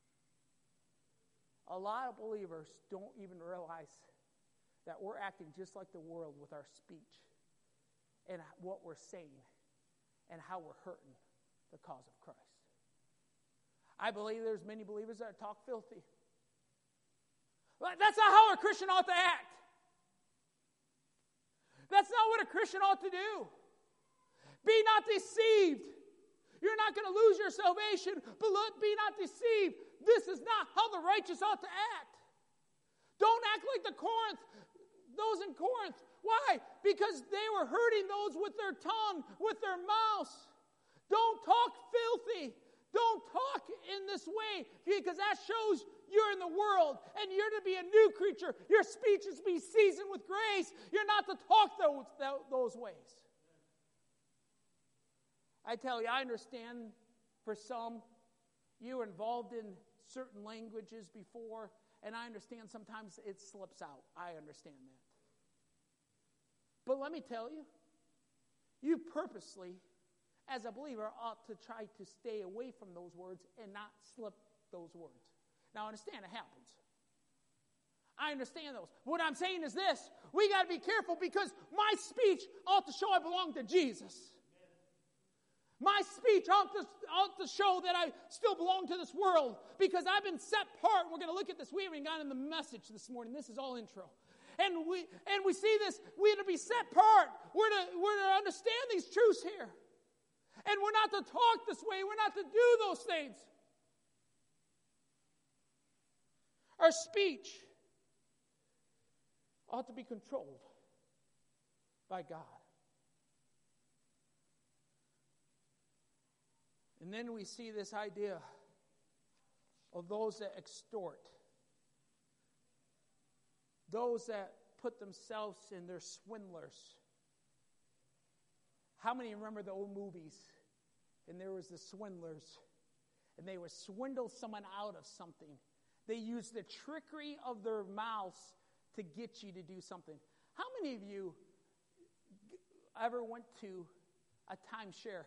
A lot of believers don't even realize that we're acting just like the world with our speech and what we're saying and how we're hurting the cause of Christ. I believe there's many believers that talk filthy. That's not how a Christian ought to act. That's not what a Christian ought to do. Be not deceived. You're not going to lose your salvation, but be not deceived. This is not how the righteous ought to act. Don't act like the Corinth, those in Corinth. Why? Because they were hurting those with their tongue, with their mouths. Don't talk filthy. Don't talk in this way, because that shows you're in the world and you're to be a new creature. Your speech is to be seasoned with grace. You're not to talk those, those ways. I tell you, I understand for some, you were involved in certain languages before, and I understand sometimes it slips out. I understand that. But let me tell you, you purposely, as a believer, ought to try to stay away from those words and not slip those words. Now, I understand it happens. I understand those. What I'm saying is this. We got to be careful, because my speech ought to show I belong to Jesus. My speech ought to, ought to show that I still belong to this world, because I've been set apart. We're going to look at this. We haven't gotten in the message this morning. This is all intro. And we and we see this. We're to be set apart. We're to, we're to understand these truths here. And we're not to talk this way. We're not to do those things. Our speech ought to be controlled by God. And then we see this idea of those that extort, those that put themselves in, their swindlers. How many remember the old movies? And there was the swindlers, and they would swindle someone out of something. They used the trickery of their mouths to get you to do something. How many of you ever went to a timeshare?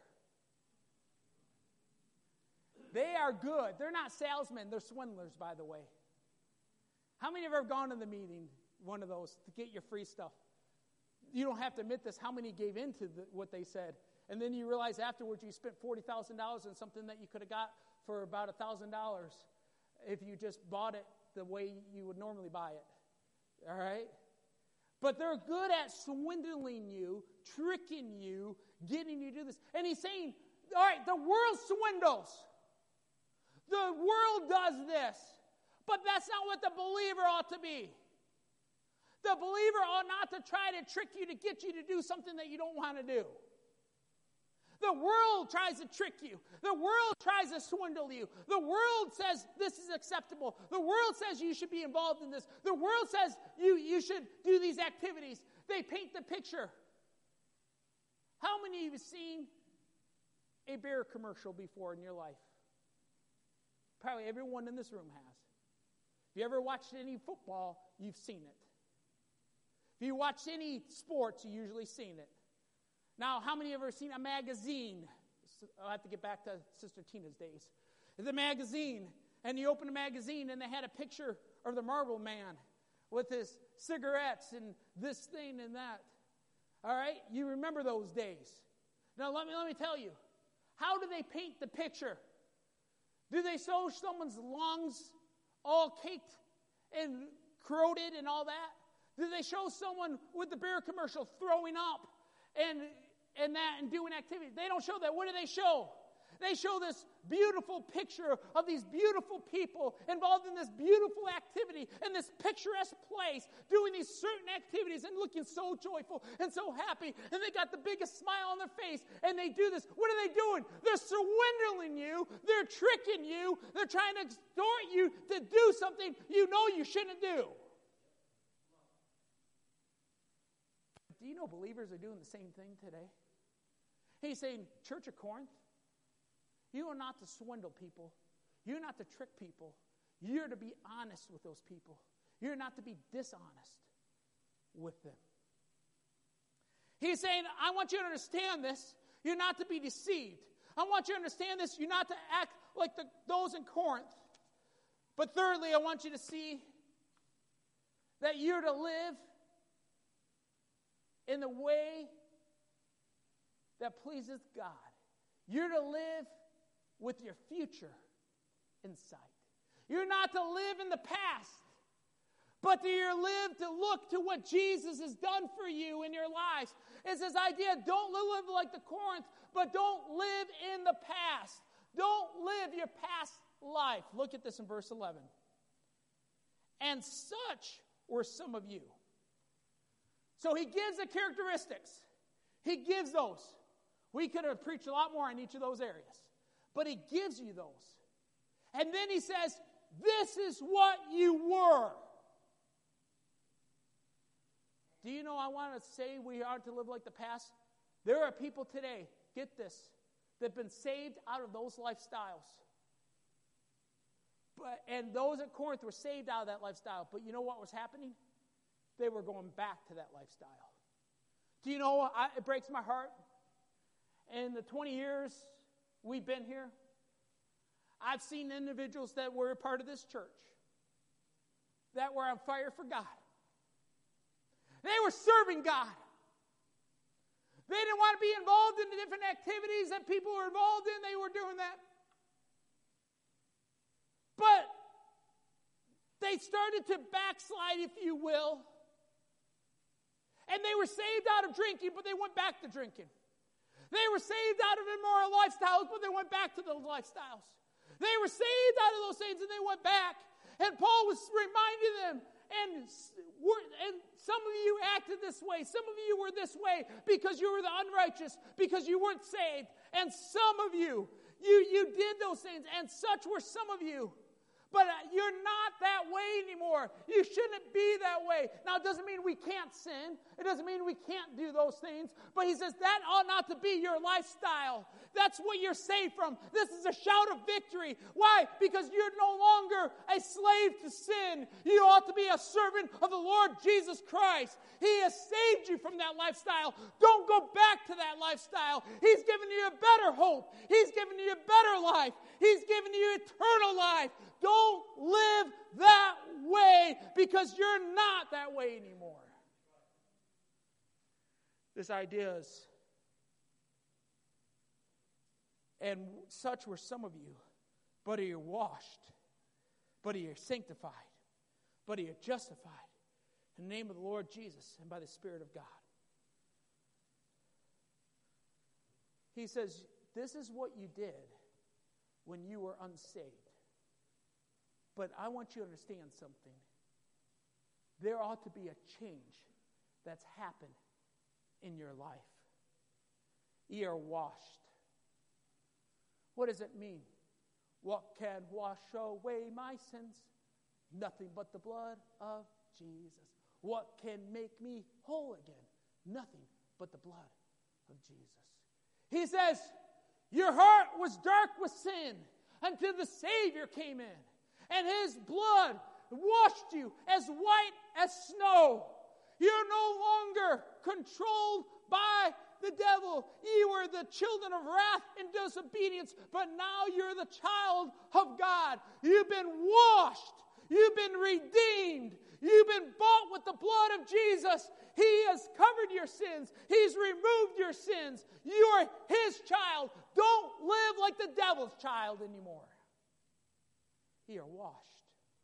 They are good. They're not salesmen. They're swindlers, by the way. How many have ever gone to the meeting, one of those, to get your free stuff? You don't have to admit this. How many gave in to the, what they said? And then you realize afterwards you spent forty thousand dollars on something that you could have got for about one thousand dollars if you just bought it the way you would normally buy it. All right? But they're good at swindling you, tricking you, getting you to do this. And he's saying, all right, the world swindles. The world does this. But that's not what the believer ought to be. The believer ought not to try to trick you to get you to do something that you don't want to do. The world tries to trick you. The world tries to swindle you. The world says this is acceptable. The world says you should be involved in this. The world says you, you should do these activities. They paint the picture. How many of you have seen a beer commercial before in your life? Probably everyone in this room has. If you ever watched any football, you've seen it. If you watch any sports, you've usually seen it. Now, how many have ever seen a magazine? I'll have to get back to Sister Tina's days. The magazine, and you open the magazine, and they had a picture of the Marble Man with his cigarettes and this thing and that. All right? You remember those days. Now, let me, let me tell you. How do they paint the picture? Do they show someone's lungs all caked and corroded and all that? Do they show someone with the beer commercial throwing up and and that and doing activities? They don't show that. What do they show? They show this beautiful picture of these beautiful people involved in this beautiful activity in this picturesque place, doing these certain activities and looking so joyful and so happy. And they got the biggest smile on their face. And they do this. What are they doing? They're swindling you. They're tricking you. They're trying to extort you to do something you know you shouldn't do. Do you know believers are doing the same thing today? He's saying, Church of Corinth, you are not to swindle people. You're not to trick people. You're to be honest with those people. You're not to be dishonest with them. He's saying, I want you to understand this. You're not to be deceived. I want you to understand this. You're not to act like the, those in Corinth. But thirdly, I want you to see that you're to live in the way that pleases God. You're to live with your future in sight. You're not to live in the past, but to your live to look to what Jesus has done for you in your lives. It's this idea, don't live like the Corinth, but don't live in the past. Don't live your past life. Look at this in verse eleven. And such were some of you. So he gives the characteristics. He gives those. We could have preached a lot more in each of those areas. But he gives you those. And then he says, this is what you were. Do you know I want to say we are to live like the past? There are people today, get this, that have been saved out of those lifestyles. But and those at Corinth were saved out of that lifestyle. But you know what was happening? They were going back to that lifestyle. Do you know, I, it breaks my heart. In the twenty years we've been here, I've seen individuals that were a part of this church that were on fire for God. They were serving God. They didn't want to be involved in the different activities that people were involved in. They were doing that. But they started to backslide, if you will. And they were saved out of drinking, but they went back to drinking. They were saved out of immoral lifestyles, but they went back to those lifestyles. They were saved out of those things, and they went back. And Paul was reminding them, and, and some of you acted this way. Some of you were this way because you were the unrighteous, because you weren't saved. And some of you, you, you did those things, and such were some of you. But you're not that way anymore. You shouldn't be that way. Now, it doesn't mean we can't sin. It doesn't mean we can't do those things. But he says that ought not to be your lifestyle. That's what you're saved from. This is a shout of victory. Why? Because you're no longer a slave to sin. You ought to be a servant of the Lord Jesus Christ. He has saved you from that lifestyle. Don't go back to that lifestyle. He's given you a better hope. He's given you a better life. He's given you eternal life. Don't live that way because you're not that way anymore. This idea is, and such were some of you, but are you washed, but are you sanctified, but are you justified in the name of the Lord Jesus and by the Spirit of God. He says, this is what you did when you were unsaved. But I want you to understand something. There ought to be a change that's happened in your life. Ye are washed. What does it mean? What can wash away my sins? Nothing but the blood of Jesus. What can make me whole again? Nothing but the blood of Jesus. He says, your heart was dark with sin until the Savior came in. And his blood washed you as white as snow. You're no longer controlled by the devil. You were the children of wrath and disobedience, but now you're the child of God. You've been washed. You've been redeemed. You've been bought with the blood of Jesus. He has covered your sins. He's removed your sins. You are his child. Don't live like the devil's child anymore. Ye are washed.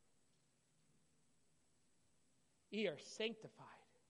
Ye are sanctified.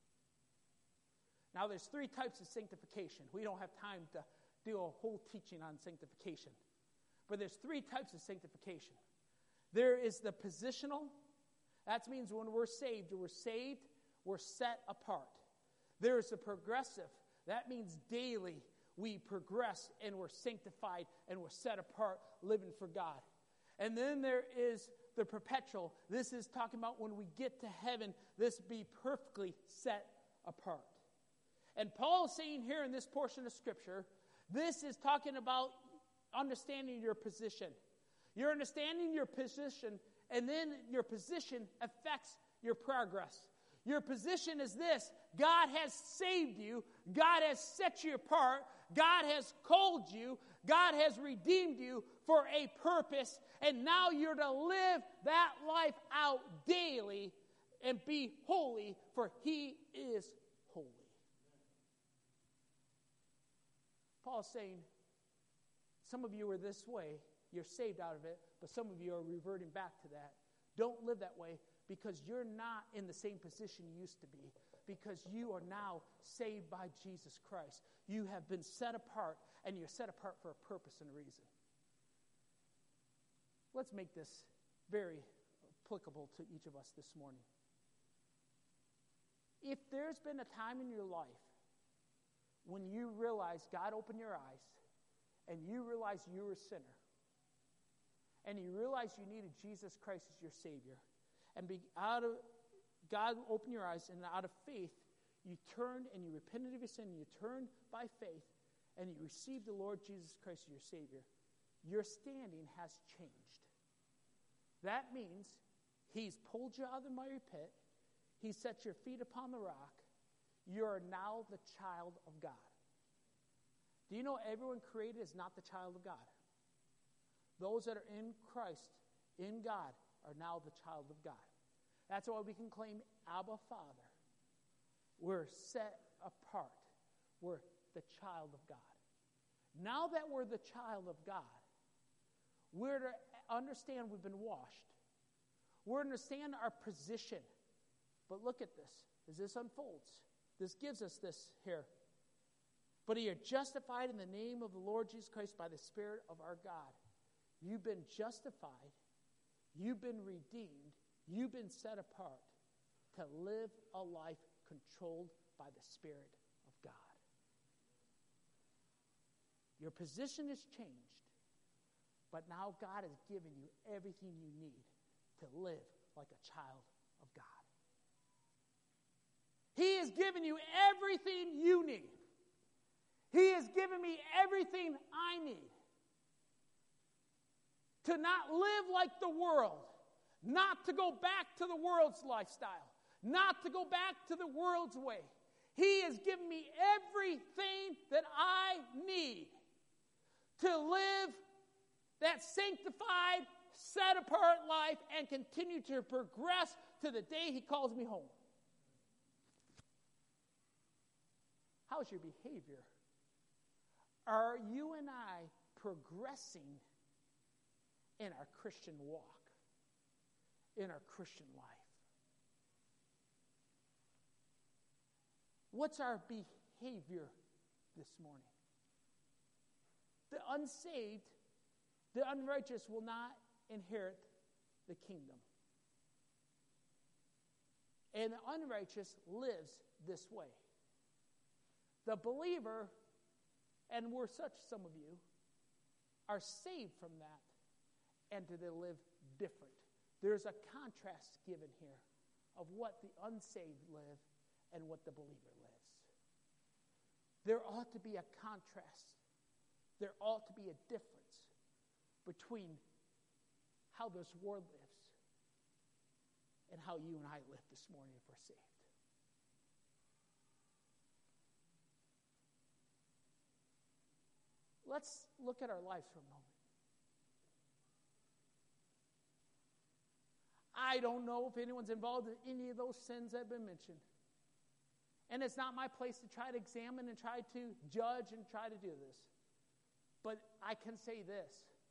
Now, there's three types of sanctification. We don't have time to do a whole teaching on sanctification. But there's three types of sanctification. There is the positional. That means when we're saved, we're saved, we're set apart. There is the progressive. That means daily we progress and we're sanctified and we're set apart, living for God. And then there is the perpetual. This is talking about when we get to heaven, this be perfectly set apart. And Paul is saying here in this portion of Scripture, this is talking about understanding your position. You're understanding your position, and then your position affects your progress. Your position is this: God has saved you, God has set you apart, God has called you, God has redeemed you for a purpose, and now you're to live that life out daily and be holy, for He is holy. Paul's saying, some of you are this way, you're saved out of it, but some of you are reverting back to that. Don't live that way, because you're not in the same position you used to be, because you are now saved by Jesus Christ. You have been set apart, and you're set apart for a purpose and a reason. Let's make this very applicable to each of us this morning. If there's been a time in your life when you realize God opened your eyes, and you realize you were a sinner, and you realize you needed Jesus Christ as your Savior, and be out of God opened your eyes, and out of faith, you turned and you repented of your sin, and you turned by faith, and you received the Lord Jesus Christ as your Savior, your standing has changed. That means He's pulled you out of the miry pit, He set your feet upon the rock, you are now the child of God. Do you know everyone created is not the child of God? Those that are in Christ, in God, are now the child of God. That's why we can claim Abba Father. We're set apart. We're the child of God. Now that we're the child of God, we're to understand we've been washed. We're to understand our position. But look at this. As this unfolds, this gives us this here. But ye are justified in the name of the Lord Jesus Christ by the Spirit of our God. You've been justified. You've been redeemed. You've been set apart to live a life controlled by the Spirit of God. Your position has changed, but now God has given you everything you need to live like a child of God. He has given you everything you need. He has given me everything I need to not live like the world, not to go back to the world's lifestyle, not to go back to the world's way. He has given me everything that I need to live that sanctified, set-apart life and continue to progress to the day He calls me home. How's your behavior? Are you and I progressing in our Christian walk, in our Christian life? What's our behavior this morning? The unsaved, the unrighteous will not inherit the kingdom. And the unrighteous lives this way. The believer, and we're such, some of you, are saved from that, and do they live different. There's a contrast given here of what the unsaved live and what the believer lives. There ought to be a contrast. There ought to be a difference between how this world lives and how you and I live this morning if we're saved. Let's look at our lives for a moment. I don't know if anyone's involved in any of those sins that have been mentioned. And it's not my place to try to examine and try to judge and try to do this. But I can say this.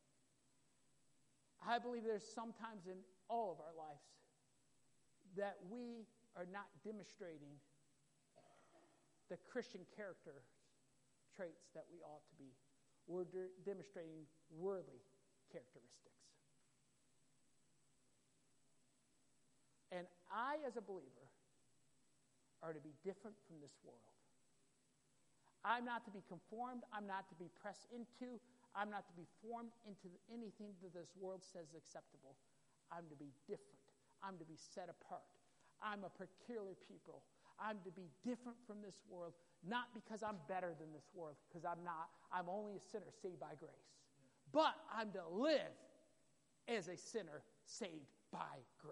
I believe there's sometimes in all of our lives that we are not demonstrating the Christian character traits that we ought to be. We're de- demonstrating worldly characteristics. And I, as a believer, are to be different from this world. I'm not to be conformed. I'm not to be pressed into. I'm not to be formed into anything that this world says is acceptable. I'm to be different. I'm to be set apart. I'm a peculiar people. I'm to be different from this world, not because I'm better than this world, because I'm not. I'm only a sinner saved by grace. But I'm to live as a sinner saved by grace.